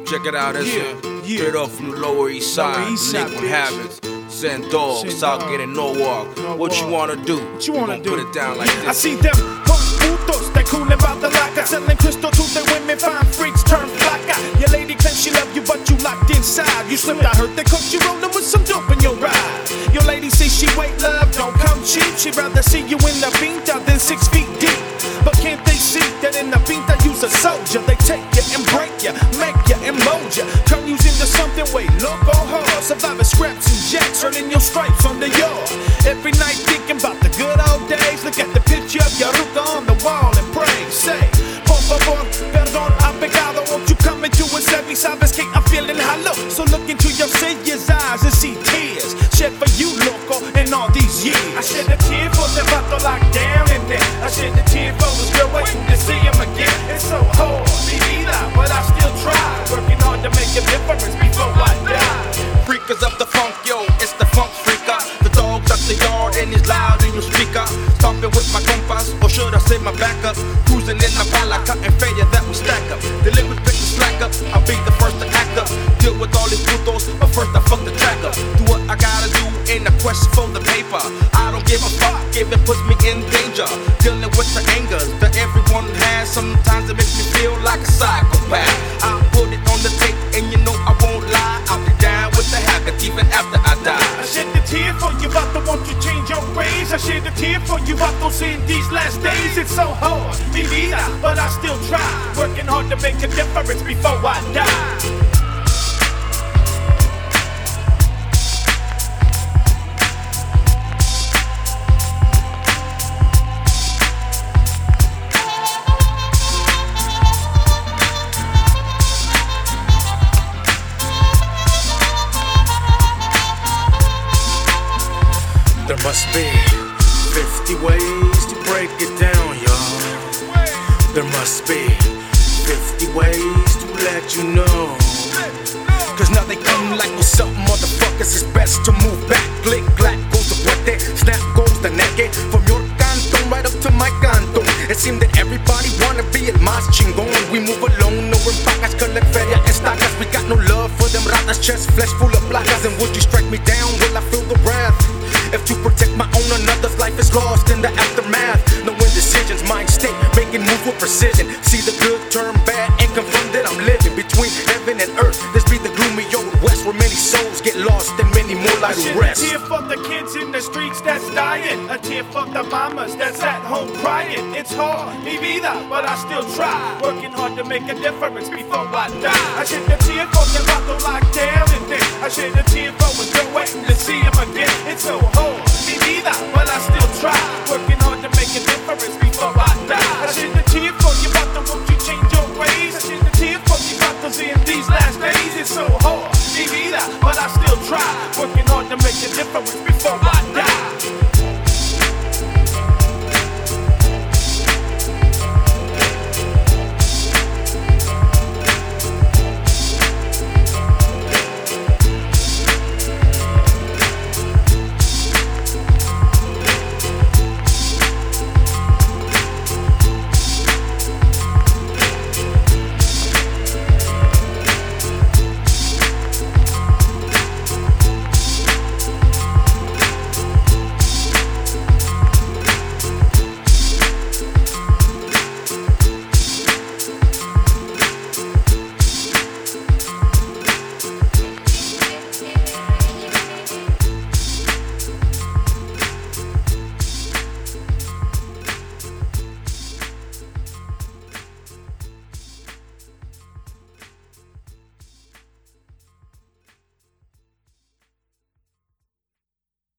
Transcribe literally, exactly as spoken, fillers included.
Check it out, it's Yeah, yeah. straight up from the Lower East Side. Lower East Side, Liquid bitch. Habits, Zen Dog, Zen Southgate and Norwalk. Norwalk. What you wanna do? What you wanna We gon' do? Put it down like I this. see them punk putos, they coolin' about the locker, selling crystal to the women, fine freaks turn flaca. Your lady claims she love you, but you locked inside. You slipped, I heard they caught you rollin' with some dope in your ride. Your lady says she wait, love, don't come cheap. She'd rather see you in the pinta than six feet deep. But can't they see that in the pinta you's a soldier? They take you and break you, make you and mold you, turn you into something way loco hard. Surviving scraps and jacks, earning your stripes on the yard. Every night thinking about the good old days. Look at the picture of your ruta on the wall and pray. Say, por favor, perdón, ha pecado. Won't you come into a service? Sabes que I'm feeling hollow. So look into your savior's eyes and see tears shed for you, loco, in all these years. I shed a tear for the vato locked down in there. I shed a tear for this girl waiting to see him again. It's so hard, mi vida, but I still try. Working hard to make a difference before I die. Freakers of the funk, yo, it's the funk freaker. The dog's up the yard and he's loud in your speaker. Stomping with my compas, or should I say my backup? Cruising in the bala, cutting failure that we stack up. The liquid pick the slack up, I'll be the first to act up. Deal with all these putos, but first I fuck the track up. Do what I gotta do in the quest for the paper. I don't give a fuck if it puts me in danger. Dealing with the angers that everyone has. Sometimes it makes me feel like a psychopath. I'll put it on the tape and you know I won't lie. I'll be down with the habit even after I die. I shed a tear for you, vato, won't you change your ways? I shed a tear for you, vatos, in these last days. It's so hard, mi vida, but I still try. Working hard to make a difference before I die. There must be fifty ways to break it down, y'all. There must be fifty ways to let you know. Cause now they come like what's up, motherfuckers. It's best to move back. Click, clack, goes the puente, snap goes the neque. From your canton right up to my canton. It seemed that everybody wanna be el más chingón. We move along, no empacas, collect feria and stacas. We got no love for them ratas, chest flesh full of placas. And would you strike me down? Will I feel the wrath? If to protect my own, another's life is lost in the aftermath. No indecisions, mind state, making moves with precision. See the good turn bad and confirm that I'm living between heaven and earth. This be the gloomy old west where many souls get lost and many more lie to rest. A tear for the kids in the streets that's dying. A tear for the mamas that's at home crying. It's hard, mi vida, but I still try. Working hard to make a difference before I die. I shed a tear for the vato locked down in there. I shed a tear for a girl waiting to see him again. It's so hard, mi vida, but I still try. Working hard to make a difference before I die. I shed a tear for you, vato, won't you change your ways? I shed a tear for you, vatos, in these last days. It's so hard, mi vida, but I still try. Working hard to make a difference.